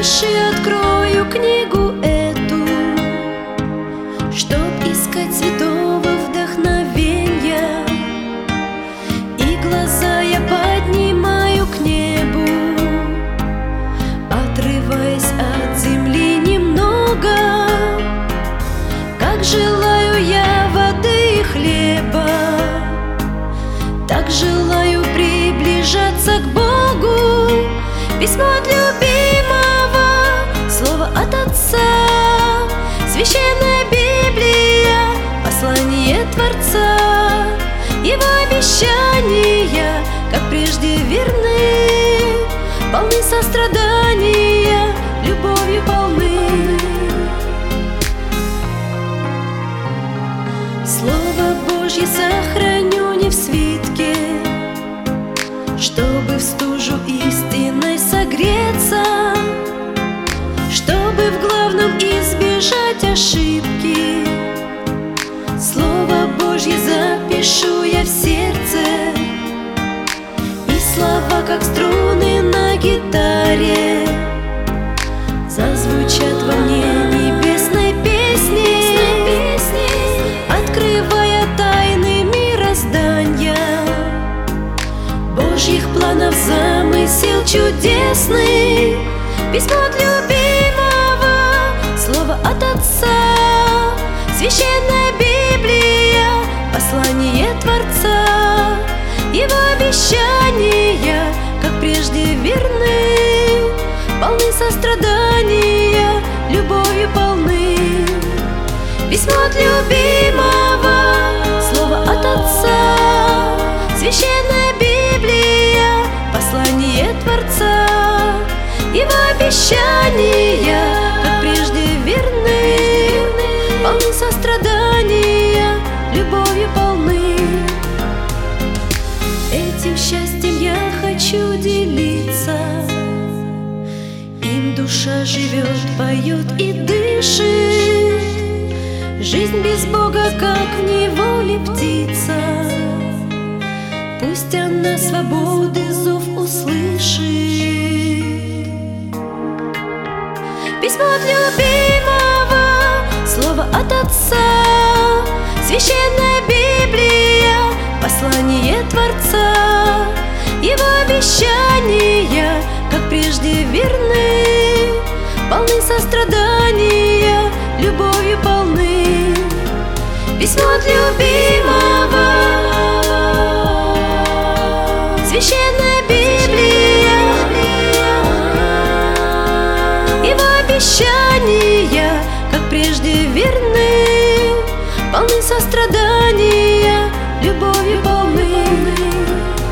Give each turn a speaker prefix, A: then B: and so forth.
A: Разреши, открою книгу эту, чтоб искать святого вдохновенья, и глаза я поднимаю к небу, отрываясь от земли немного. Как желаю я воды и хлеба, так желаю приближаться к Богу. Письмо от любимого, слово от Отца, священная Библия, послание Творца. Его обещания, как прежде, верны, полны сострадания, любовью полны. Слово Божье сохраню не в свитке, чтобы в стужу истиной согреться, чтобы в главном избежать ошибки. Слово Божье запишу я в сердце, и слова, как струны на гитаре, зазвучат во мне небесной песни, открывая тайны мироздания, Божьих планов замысел чудесный. Письмо от любимого, слово от Отца, священная Библия, послание Творца. Его обещания, как прежде, верны, полны сострадания, любовью полны. Письмо от любимого, слово от Отца, священная Библия, послание Творца. Его обещания, как прежде, верны, полны сострадания, любовью полны. Этим счастьем я хочу делиться, им душа живет, поет и дышит. Жизнь без Бога, как в неволе птица, пусть она свободы зов услышит. Письмо от любимого, слово от Отца, священная Библия, послание Творца. Его обещания, как прежде, верны, полны сострадания, любовью полны. Письмо от любимого, священная Библия, его обещания, как прежде, верны, полны сострадания, любовью полны.